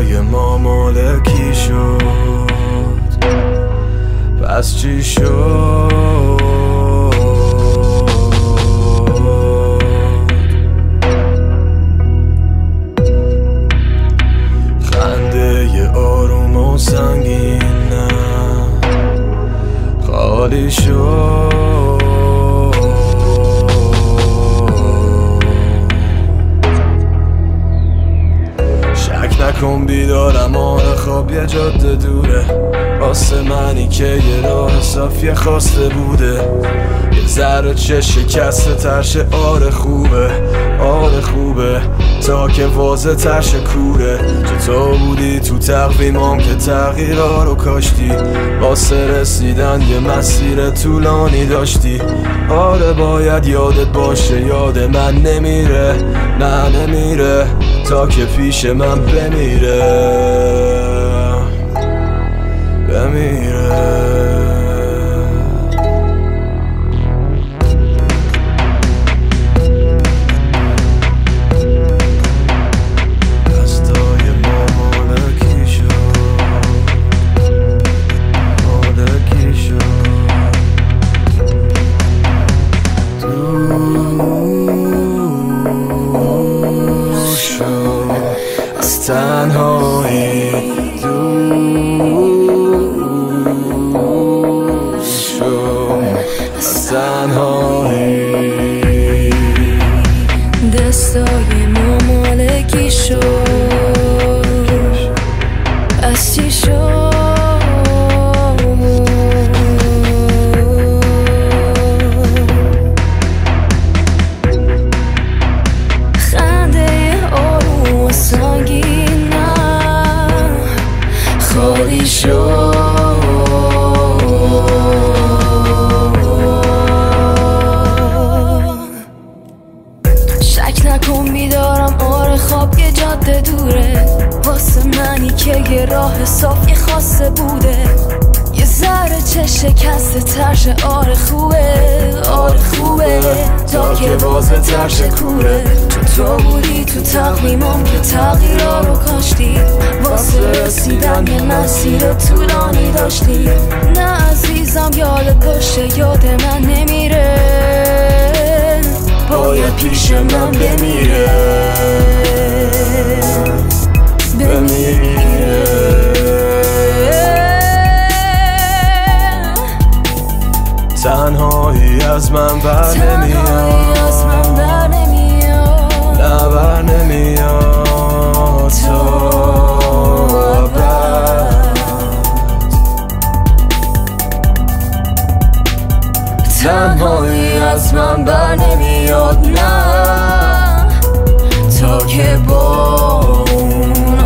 دستای ما مالکی شد، پس چی شد؟ خنده ی آروم و سنگین نه خالی شد. شک نکن بیدارم، آره خواب یه جاده دوره واسه منی که یه راه صافی خواسته بوده. یه ذره چه شکسته ترشه، آره خوبه آره خوبه تا که واضح ترشه کوره. چطور بودی تو تقویمام که تغییرها رو کاشتی، واسه رسیدن یه مسیر طولانی داشتی. آره باید یادت باشه یاد من نمیره، نه نمیره تا که پیش من بمیره بمیره. از تنهایی دور شو، از تنهایی دستای ما مالکی شد، از چی شد؟ خالی شد. شک نکن بیدارم، آره خواب یه جاده دوره واسه منی که یه راه صافی خاصه بوده. یه ذره چه شکسته ترشه، آره خوبه آره خوبه تا که واضح ترشه کوره. تو بودی تو تقویمام که تغییرها رو کاشتی، واسه رسیدن یه مسیر طولانی داشتی. نه عزیزم یادت باشه یاد من نمیره، باید پیش من بمیره بمیره. تنهایی از من بر نمیاد، نه بر نمیاد تا ابد. تنهایی از من بر نمیاد، نه تا که با اون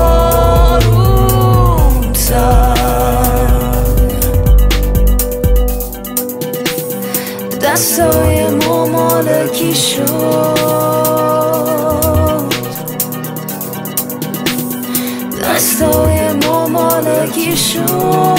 آروم تر. دستای ما مالکی شد، دستای ما مالکی شد.